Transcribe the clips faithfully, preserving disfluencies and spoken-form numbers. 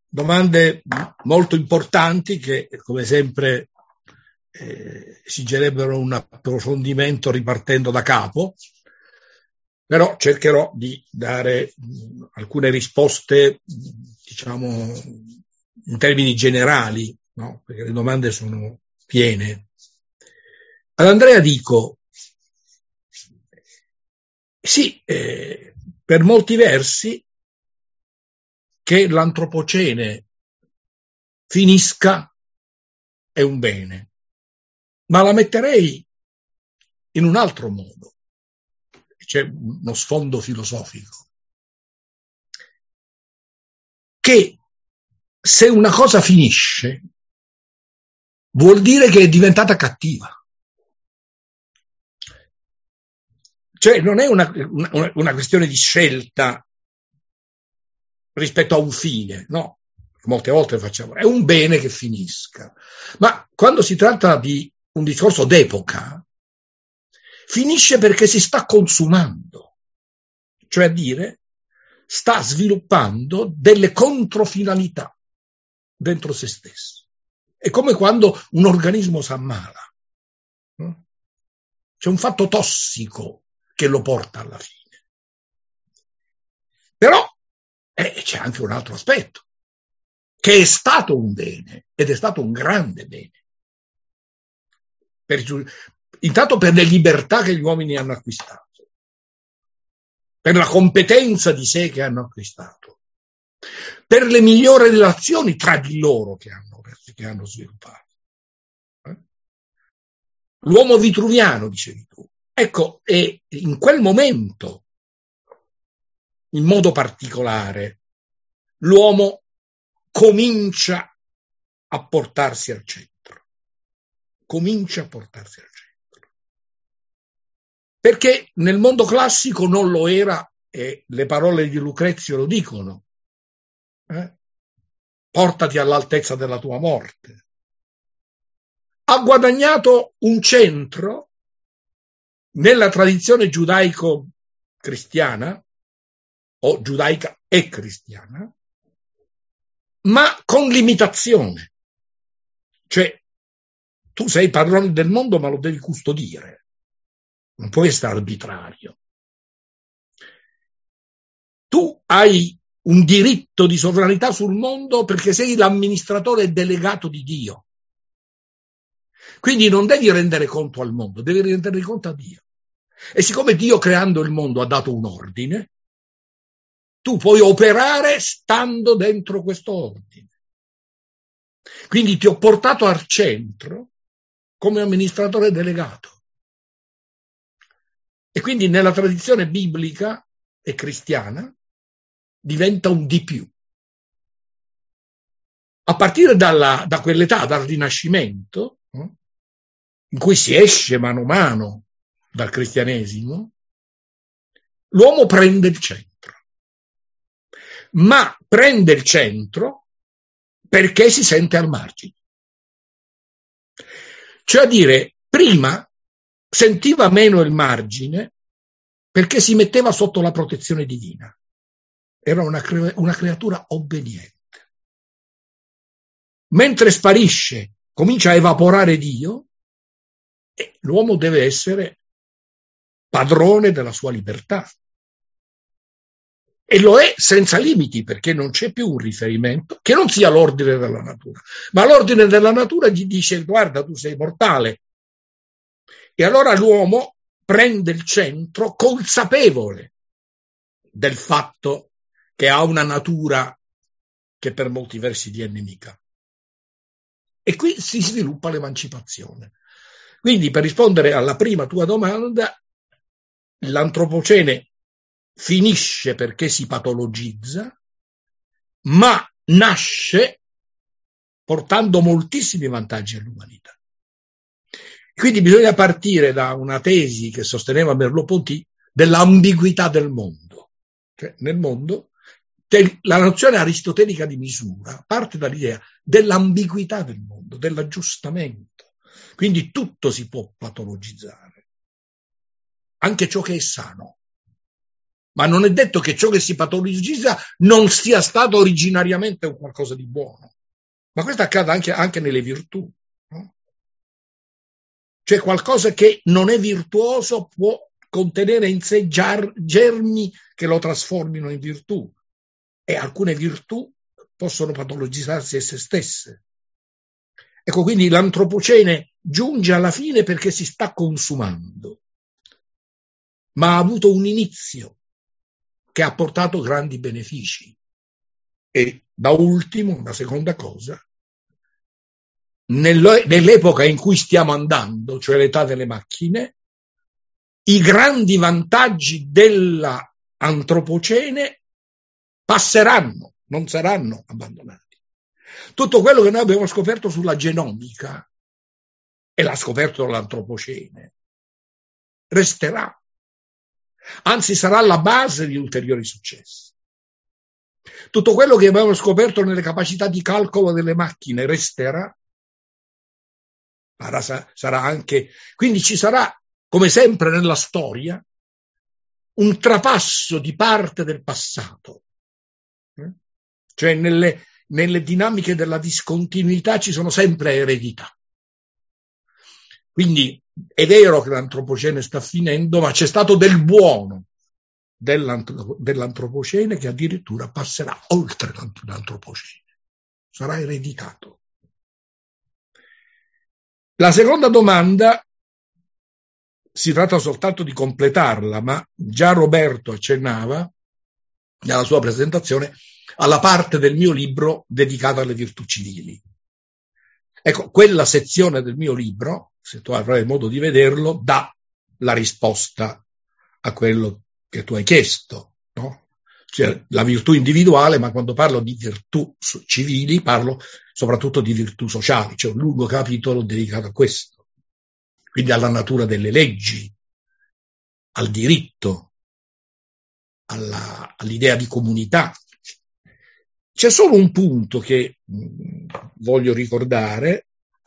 domande molto importanti che, come sempre, eh, esigerebbero un approfondimento ripartendo da capo, però cercherò di dare mh, alcune risposte, diciamo, in termini generali, no? Perché le domande sono piene. Ad Andrea dico, sì, eh, per molti versi che l'antropocene finisca è un bene, ma la metterei in un altro modo. C'è uno sfondo filosofico. Che se una cosa finisce, vuol dire che è diventata cattiva. Cioè non è una, una, una questione di scelta rispetto a un fine, no. Molte volte facciamo, è un bene che finisca. Ma quando si tratta di un discorso d'epoca, finisce perché si sta consumando. Cioè a dire, sta sviluppando delle controfinalità dentro se stesso. È come quando un organismo si ammala. C'è un fatto tossico che lo porta alla fine. Però eh, c'è anche un altro aspetto, che è stato un bene, ed è stato un grande bene. Per, intanto per le libertà che gli uomini hanno acquistato, per la competenza di sé che hanno acquistato, per le migliori relazioni tra di loro che hanno, che hanno sviluppato. Eh? L'uomo vitruviano, dicevi tu. Ecco, e in quel momento, in modo particolare, l'uomo comincia a portarsi al centro. Comincia a portarsi al centro. Perché nel mondo classico non lo era, e le parole di Lucrezio lo dicono. Eh? Portati all'altezza della tua morte. Ha guadagnato un centro nella tradizione giudaico-cristiana, o giudaica e cristiana, ma con limitazione. Cioè, tu sei padrone del mondo, ma lo devi custodire. Non puoi essere arbitrario. Tu hai un diritto di sovranità sul mondo perché sei l'amministratore delegato di Dio. Quindi non devi rendere conto al mondo, devi rendere conto a Dio. E siccome Dio, creando il mondo, ha dato un ordine, tu puoi operare stando dentro questo ordine. Quindi ti ho portato al centro come amministratore delegato. E quindi nella tradizione biblica e cristiana diventa un di più. A partire dalla, da quell'età, dal Rinascimento, eh, in cui si esce mano a mano dal cristianesimo, l'uomo prende il centro. Ma prende il centro perché si sente al margine. Cioè a dire, prima sentiva meno il margine perché si metteva sotto la protezione divina. Era una, cre- una creatura obbediente. Mentre sparisce, comincia a evaporare Dio, e l'uomo deve essere padrone della sua libertà. E lo è senza limiti, perché non c'è più un riferimento che non sia l'ordine della natura. Ma l'ordine della natura gli dice, guarda, tu sei mortale. E allora l'uomo prende il centro consapevole del fatto che ha una natura che per molti versi gli è nemica. E qui si sviluppa l'emancipazione. Quindi, per rispondere alla prima tua domanda, l'antropocene finisce perché si patologizza, ma nasce portando moltissimi vantaggi all'umanità. Quindi bisogna partire da una tesi che sosteneva Merleau-Ponty dell'ambiguità del mondo. Cioè, nel mondo, la nozione aristotelica di misura parte dall'idea dell'ambiguità del mondo, dell'aggiustamento. Quindi tutto si può patologizzare, anche ciò che è sano. ma non è detto che ciò che si patologizza non sia stato originariamente un qualcosa di buono. Ma questo accade anche, anche nelle virtù, no? Cioè qualcosa che non è virtuoso può contenere in sé ger- germi che lo trasformino in virtù, e alcune virtù possono patologizzarsi esse stesse. Ecco, quindi l'antropocene giunge alla fine perché si sta consumando, ma ha avuto un inizio che ha portato grandi benefici. E da ultimo, una seconda cosa, nell'epoca in cui stiamo andando, cioè l'età delle macchine, i grandi vantaggi dell'antropocene passeranno, non saranno abbandonati. Tutto quello che noi abbiamo scoperto sulla genomica, e l'ha scoperto l'antropocene, resterà. Anzi, sarà la base di ulteriori successi. Tutto quello che abbiamo scoperto nelle capacità di calcolo delle macchine resterà. Sarà anche, quindi ci sarà, come sempre nella storia, un trapasso di parte del passato. Cioè nelle, nelle dinamiche della discontinuità ci sono sempre eredità. Quindi è vero che l'antropocene sta finendo, ma c'è stato del buono dell'antropocene che addirittura passerà oltre l'antropocene, sarà ereditato. La seconda domanda si tratta soltanto di completarla, ma già Roberto accennava nella sua presentazione alla parte del mio libro dedicata alle virtù civili. Ecco, quella sezione del mio libro, se tu avrai modo di vederlo, dà la risposta a quello che tu hai chiesto, no? Cioè la virtù individuale, ma quando parlo di virtù civili parlo soprattutto di virtù sociali, c'è un lungo capitolo dedicato a questo, quindi alla natura delle leggi, al diritto, alla, all'idea di comunità. C'è solo un punto che mh, voglio ricordare,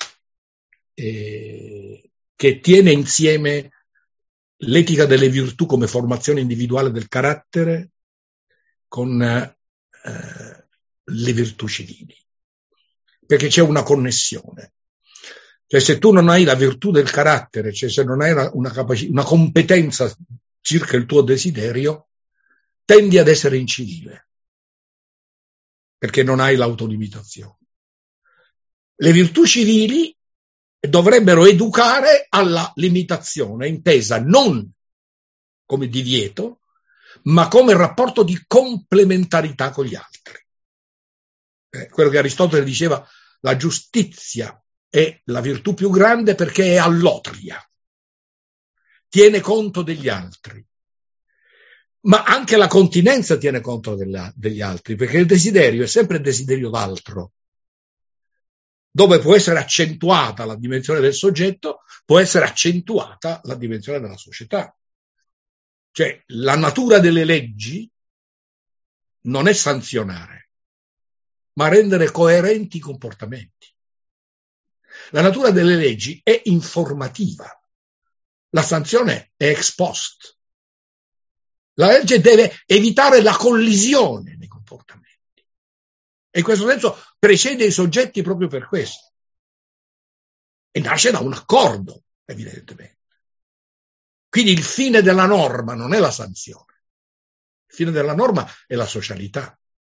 eh, che tiene insieme l'etica delle virtù come formazione individuale del carattere con eh, le virtù civili, perché c'è una connessione. Cioè se tu non hai la virtù del carattere, cioè se non hai una, una, capac- una competenza circa il tuo desiderio, tendi ad essere incivile, perché non hai l'autolimitazione. Le virtù civili dovrebbero educare alla limitazione, intesa non come divieto, ma come rapporto di complementarità con gli altri. Eh, quello che Aristotele diceva, la giustizia è la virtù più grande perché è all'otria, tiene conto degli altri. Ma anche la continenza tiene conto della, degli altri, perché il desiderio è sempre il desiderio d'altro. Dove può essere accentuata la dimensione del soggetto, può essere accentuata la dimensione della società. Cioè, la natura delle leggi non è sanzionare, ma rendere coerenti i comportamenti. La natura delle leggi è informativa. La sanzione è ex post. La legge deve evitare la collisione nei comportamenti. E in questo senso precede i soggetti proprio per questo. E nasce da un accordo, evidentemente. Quindi il fine della norma non è la sanzione. Il fine della norma è la socialità.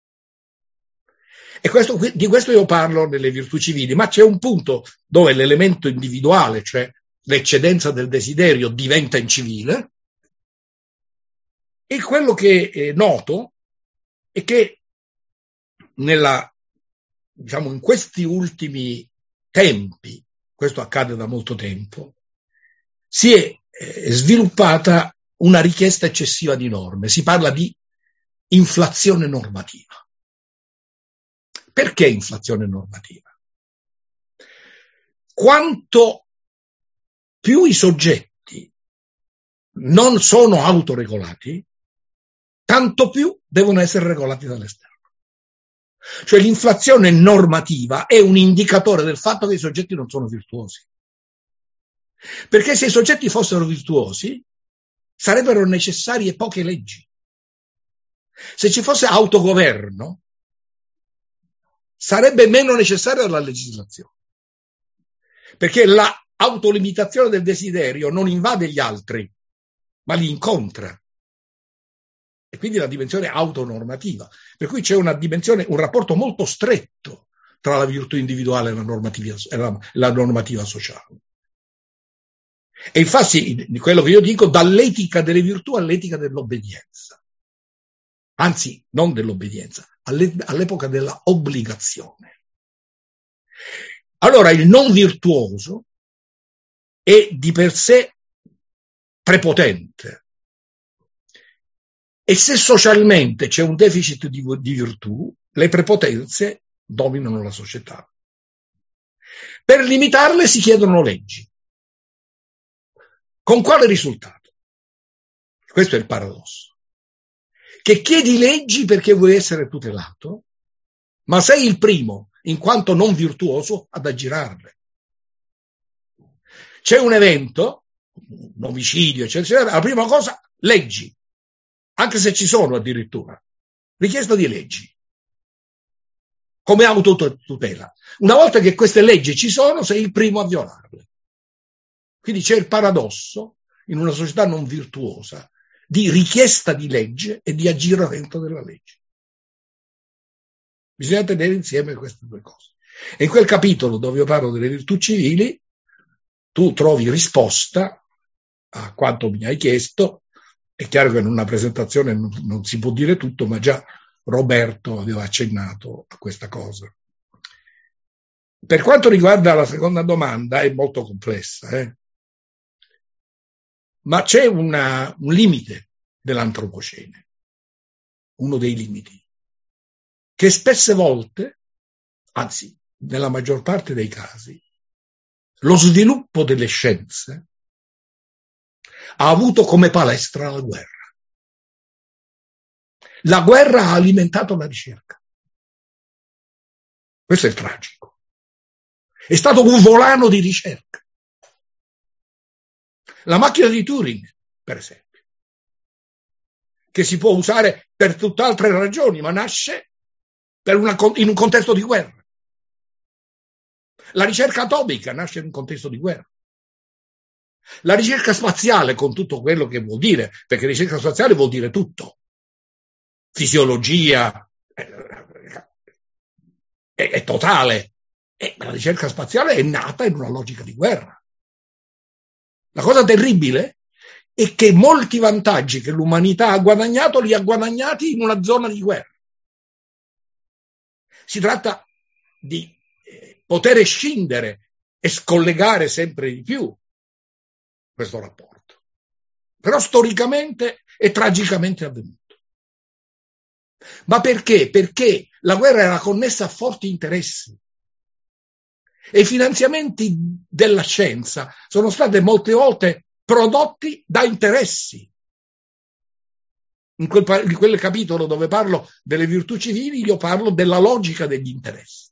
E questo, di questo io parlo nelle virtù civili, ma c'è un punto dove l'elemento individuale, cioè l'eccedenza del desiderio, diventa incivile. E quello che è noto è che nella, diciamo, in questi ultimi tempi, questo accade da molto tempo, si è eh, sviluppata una richiesta eccessiva di norme. Si parla di inflazione normativa. Perché inflazione normativa? Quanto più i soggetti non sono autoregolati, tanto più devono essere regolati dall'esterno. Cioè l'inflazione normativa è un indicatore del fatto che i soggetti non sono virtuosi. Perché se i soggetti fossero virtuosi, sarebbero necessarie poche leggi. Se ci fosse autogoverno, sarebbe meno necessaria la legislazione, perché la autolimitazione del desiderio non invade gli altri, ma li incontra. E quindi la dimensione autonormativa. Per cui c'è una dimensione, un rapporto molto stretto tra la virtù individuale e la normativa, e la, la normativa sociale. E infatti, quello che io dico, dall'etica delle virtù all'etica dell'obbedienza. Anzi, non dell'obbedienza, all'epoca della obbligazione. Allora, il non virtuoso è di per sé prepotente. E se socialmente c'è un deficit di, di virtù, le prepotenze dominano la società. Per limitarle si chiedono leggi. Con quale risultato? Questo è il paradosso. Che chiedi leggi perché vuoi essere tutelato, ma sei il primo, in quanto non virtuoso, ad aggirarle. C'è un evento, un omicidio, eccetera, la prima cosa, leggi. Anche se ci sono addirittura, richiesta di leggi, come autotutela. Una volta che queste leggi ci sono, sei il primo a violarle. Quindi c'è il paradosso, in una società non virtuosa, di richiesta di legge e di aggiramento della legge. Bisogna tenere insieme queste due cose. E in quel capitolo dove io parlo delle virtù civili, tu trovi risposta a quanto mi hai chiesto. È chiaro che in una presentazione non, non si può dire tutto, ma già Roberto aveva accennato a questa cosa. Per quanto riguarda la seconda domanda, è molto complessa, eh? Ma c'è una, un limite dell'antropocene, uno dei limiti, che spesse volte, anzi nella maggior parte dei casi, lo sviluppo delle scienze ha avuto come palestra la guerra. La guerra ha alimentato la ricerca. Questo è il tragico. È stato un volano di ricerca. La macchina di Turing, per esempio, che si può usare per tutt'altre ragioni, ma nasce per una, in un contesto di guerra. La ricerca atomica nasce in un contesto di guerra. La ricerca spaziale, con tutto quello che vuol dire, perché ricerca spaziale vuol dire tutto. Fisiologia, è, è, è totale. E la ricerca spaziale è nata in una logica di guerra. La cosa terribile è che molti vantaggi che l'umanità ha guadagnato li ha guadagnati in una zona di guerra. Si tratta di poter scindere e scollegare sempre di più questo rapporto. Però storicamente è tragicamente avvenuto. Ma perché? Perché la guerra era connessa a forti interessi. E i finanziamenti della scienza sono stati molte volte prodotti da interessi. In quel, in quel capitolo dove parlo delle virtù civili, io parlo della logica degli interessi.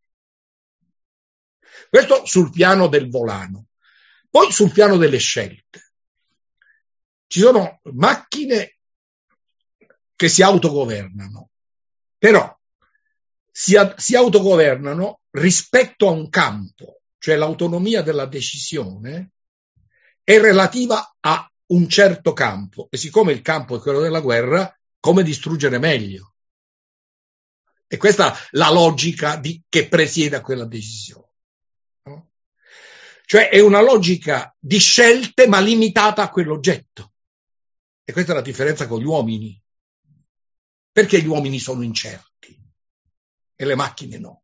Questo sul piano del volano. Poi sul piano delle scelte. Ci sono macchine che si autogovernano, però si, si autogovernano rispetto a un campo, cioè l'autonomia della decisione è relativa a un certo campo, e siccome il campo è quello della guerra, come distruggere meglio. E questa è la logica di, che presiede a quella decisione. No? Cioè è una logica di scelte ma limitata a quell'oggetto. E questa è la differenza con gli uomini. Perché gli uomini sono incerti e le macchine no?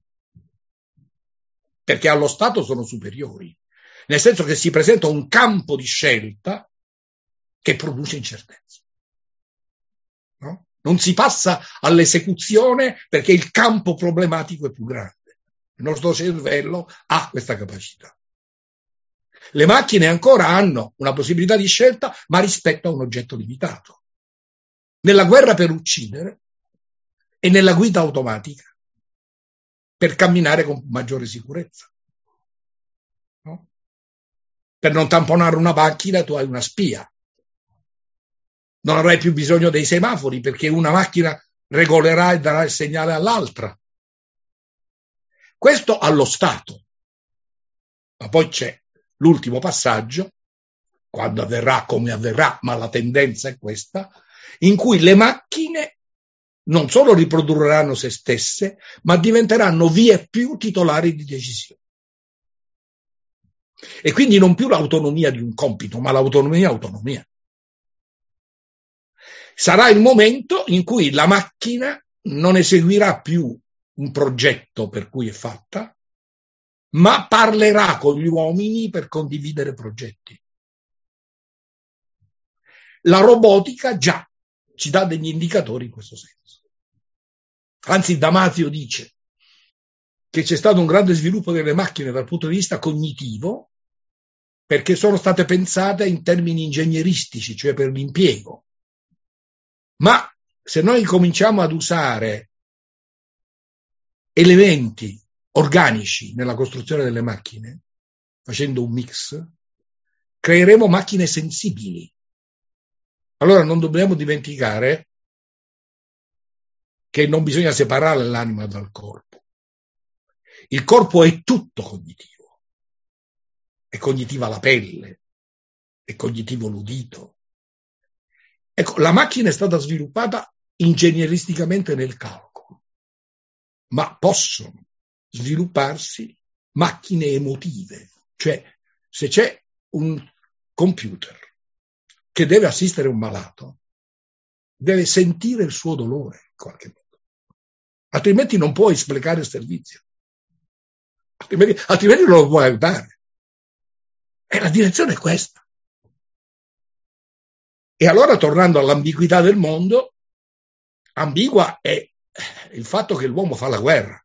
Perché allo Stato sono superiori, nel senso che si presenta un campo di scelta che produce incertezza. No? Non si passa all'esecuzione perché il campo problematico è più grande. Il nostro cervello ha questa capacità. Le macchine ancora hanno una possibilità di scelta, ma rispetto a un oggetto limitato. Nella guerra per uccidere e nella guida automatica per camminare con maggiore sicurezza. No? Per non tamponare una macchina tu hai una spia. Non avrai più bisogno dei semafori perché una macchina regolerà e darà il segnale all'altra. Questo allo Stato. Ma poi c'è l'ultimo passaggio, quando avverrà come avverrà, ma la tendenza è questa, in cui le macchine non solo riprodurranno se stesse, ma diventeranno vie più titolari di decisione. E quindi non più l'autonomia di un compito, ma l'autonomia autonomia. Sarà il momento in cui la macchina non eseguirà più un progetto per cui è fatta, ma parlerà con gli uomini per condividere progetti. La robotica già ci dà degli indicatori in questo senso. Anzi, Damasio dice che c'è stato un grande sviluppo delle macchine dal punto di vista cognitivo perché sono state pensate in termini ingegneristici, cioè per l'impiego. Ma se noi cominciamo ad usare elementi organici nella costruzione delle macchine, facendo un mix, creeremo macchine sensibili. Allora non dobbiamo dimenticare che non bisogna separare l'anima dal corpo. Il corpo è tutto cognitivo. È cognitiva la pelle, è cognitivo l'udito. Ecco, la macchina è stata sviluppata ingegneristicamente nel calcolo, ma possono svilupparsi macchine emotive, cioè se c'è un computer che deve assistere un malato, deve sentire il suo dolore in qualche modo, altrimenti non può espletare il servizio, altrimenti, altrimenti non lo può aiutare. E la direzione è questa. E allora, tornando all'ambiguità del mondo, ambigua è il fatto che l'uomo fa la guerra.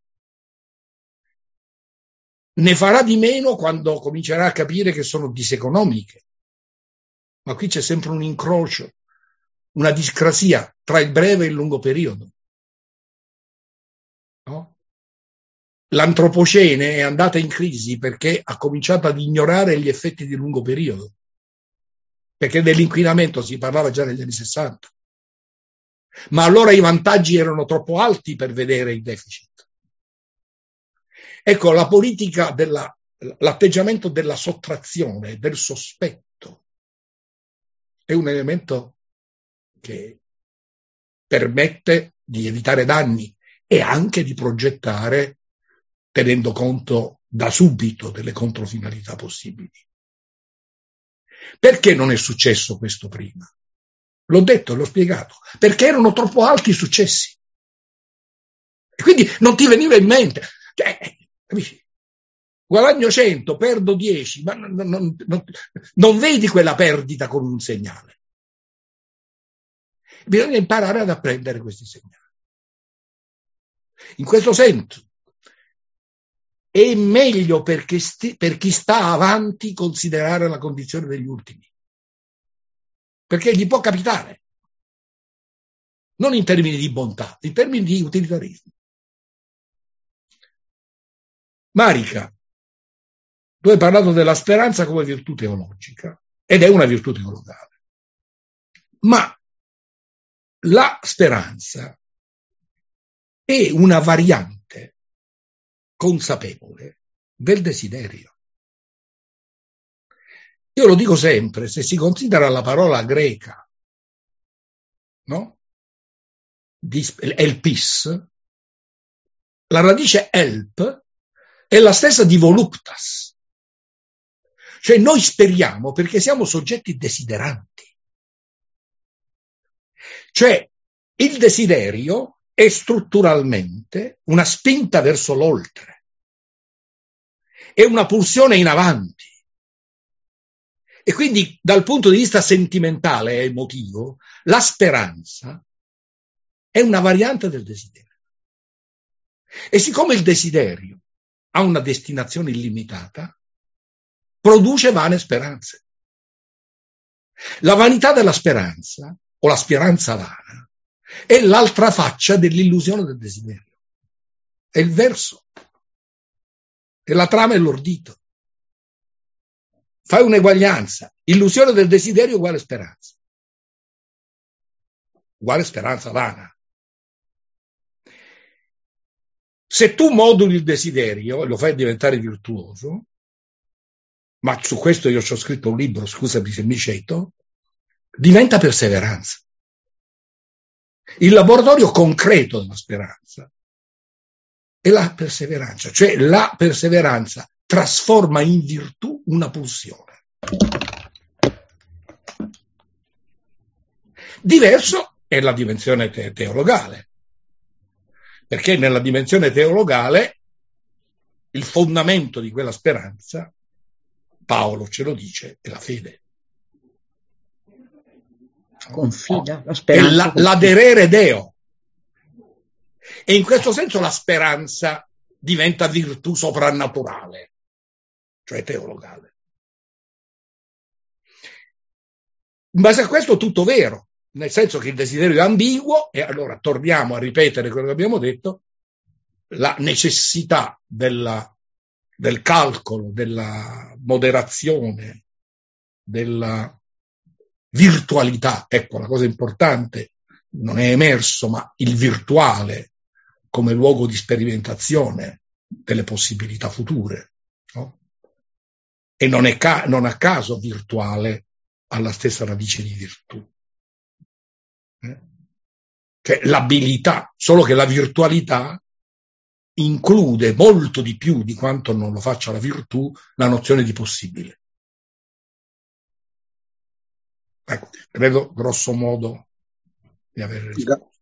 Ne farà di meno quando comincerà a capire che sono diseconomiche. Ma qui c'è sempre un incrocio, una discrasia tra il breve e il lungo periodo. No? L'antropocene è andata in crisi perché ha cominciato ad ignorare gli effetti di lungo periodo. Perché dell'inquinamento si parlava già negli anni sessanta. Ma allora i vantaggi erano troppo alti per vedere i deficit. Ecco, la politica della, l'atteggiamento della sottrazione, del sospetto, è un elemento che permette di evitare danni e anche di progettare, tenendo conto da subito delle controfinalità possibili. Perché non è successo questo prima? L'ho detto, l'ho spiegato. Perché erano troppo alti i successi. E quindi non ti veniva in mente. Cioè, capisci? Guadagno cento, perdo dieci, ma non, non, non, non vedi quella perdita con un segnale. Bisogna imparare ad apprendere questi segnali. In questo senso è meglio perché sti, per chi sta avanti considerare la condizione degli ultimi. Perché gli può capitare. Non in termini di bontà, in termini di utilitarismo. Marica, tu hai parlato della speranza come virtù teologica, ed è una virtù teologale. Ma la speranza è una variante consapevole del desiderio. Io lo dico sempre, se si considera la parola greca, no? Di elpis, la radice elp è la stessa di voluptas. Cioè noi speriamo perché siamo soggetti desideranti. Cioè il desiderio è strutturalmente una spinta verso l'oltre, è una pulsione in avanti. E quindi dal punto di vista sentimentale e emotivo, la speranza è una variante del desiderio. E siccome il desiderio ha una destinazione illimitata, produce vane speranze. La vanità della speranza, o la speranza vana, è l'altra faccia dell'illusione del desiderio. È il verso. E la trama è l'ordito. Fai un'eguaglianza. Illusione del desiderio uguale speranza. uguale speranza vana. Se tu moduli il desiderio e lo fai diventare virtuoso, ma su questo io ci ho scritto un libro, scusami se mi ceto, diventa perseveranza. Il laboratorio concreto della speranza è la perseveranza, cioè la perseveranza trasforma in virtù una pulsione. Diverso è la dimensione te- teologale, perché nella dimensione teologale il fondamento di quella speranza, Paolo ce lo dice, è la fede. Confida, la speranza. È la, l'aderere Deo. E in questo senso la speranza diventa virtù soprannaturale, cioè teologale. In base a questo tutto vero, nel senso che il desiderio è ambiguo, e allora torniamo a ripetere quello che abbiamo detto, la necessità della, del calcolo, della moderazione, della virtualità, ecco la cosa importante, non è emerso, ma il virtuale come luogo di sperimentazione delle possibilità future, no? E non è ca- non a caso virtuale alla stessa radice di virtù. Eh? Cioè l'abilità, solo che la virtualità include molto di più di quanto non lo faccia la virtù, la nozione di possibile. Ecco, credo grosso modo di aver risposto.